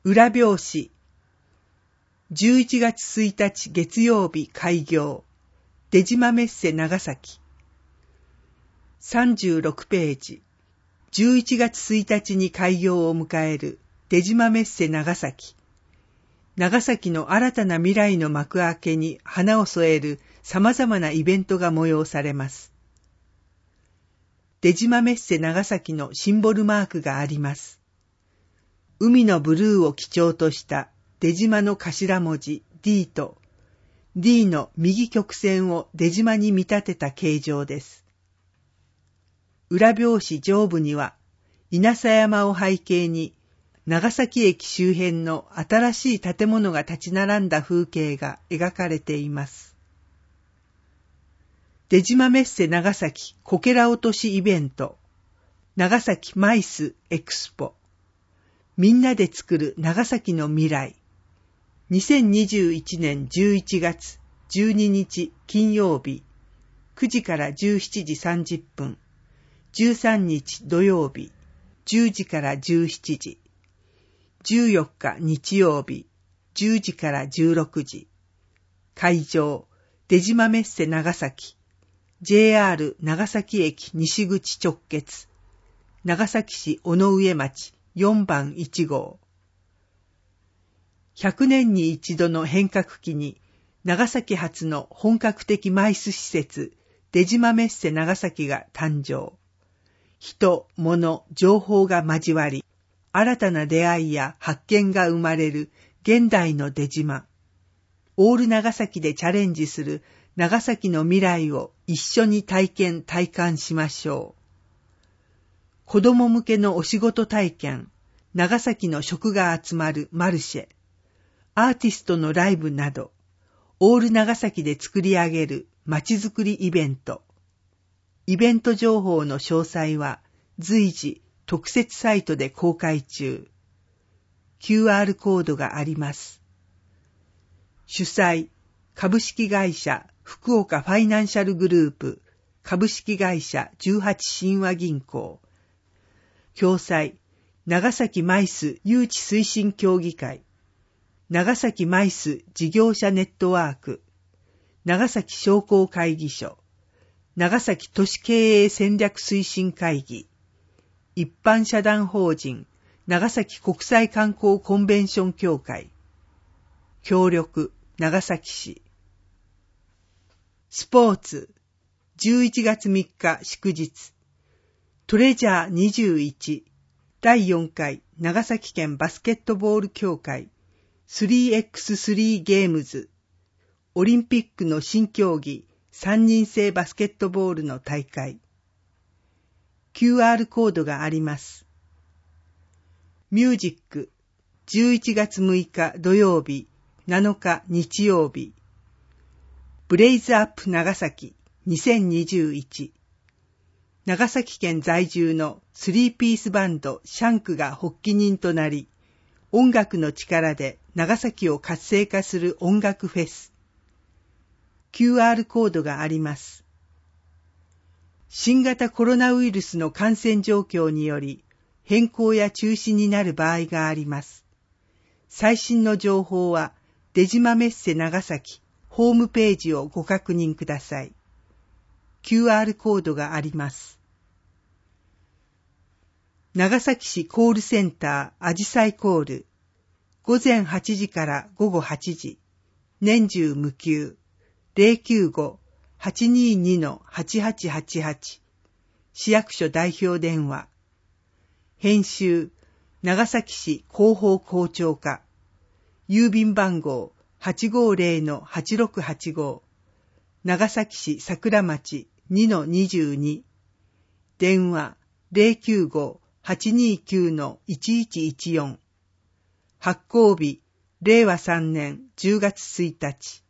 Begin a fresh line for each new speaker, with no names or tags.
裏表紙。11月1日月曜日開業。出島メッセ長崎。36ページ。11月1日に開業を迎える出島メッセ長崎。長崎の新たな未来の幕開けに花を添える様々なイベントが催されます。出島メッセ長崎のシンボルマークがあります。海のブルーを基調とした出島の頭文字 D と D の右曲線を出島に見立てた形状です。裏表紙上部には稲佐山を背景に長崎駅周辺の新しい建物が立ち並んだ風景が描かれています。出島メッセ長崎こけら落としイベント長崎マイスエクスポみんなで作る長崎の未来2021年11月12日金曜日9時から17時30分13日土曜日10時から17時14日日曜日10時から16時会場出島メッセ長崎 JR 長崎駅西口直結長崎市尾上町4番1号100年に一度の変革期に長崎発の本格的マイス施設出島メッセ長崎が誕生。人、物、情報が交わり、新たな出会いや発見が生まれる現代の出島。オール長崎でチャレンジする長崎の未来を一緒に体験体感しましょう。子供向けのお仕事体験、長崎の食が集まるマルシェ、アーティストのライブなど、オール長崎で作り上げるまちづくりイベント。イベント情報の詳細は随時特設サイトで公開中。QR コードがあります。主催、株式会社福岡ファイナンシャルグループ、株式会社18親和銀行。共催、長崎マイス誘致推進協議会、長崎マイス事業者ネットワーク、長崎商工会議所、長崎都市経営戦略推進会議、一般社団法人長崎国際観光コンベンション協会、協力長崎市。スポーツ、11月3日祝日、トレジャー21第4回長崎県バスケットボール協会 3x3 ゲームズオリンピックの新競技3人制バスケットボールの大会 QR コードがあります。ミュージック11月6日土曜日7日日曜日ブレイズアップ長崎2021長崎県在住の3ピースバンドシャンクが発起人となり、音楽の力で長崎を活性化する音楽フェス。QR コードがあります。新型コロナウイルスの感染状況により、変更や中止になる場合があります。最新の情報は、出島メッセ長崎ホームページをご確認ください。QR コードがあります。長崎市コールセンターあじさいコール午前8時から午後8時年中無休 095-822-8888 市役所代表電話編集長崎市広報広聴課郵便番号 850-8685 長崎市桜町2-22電話 095-829-1114 発行日令和3年10月1日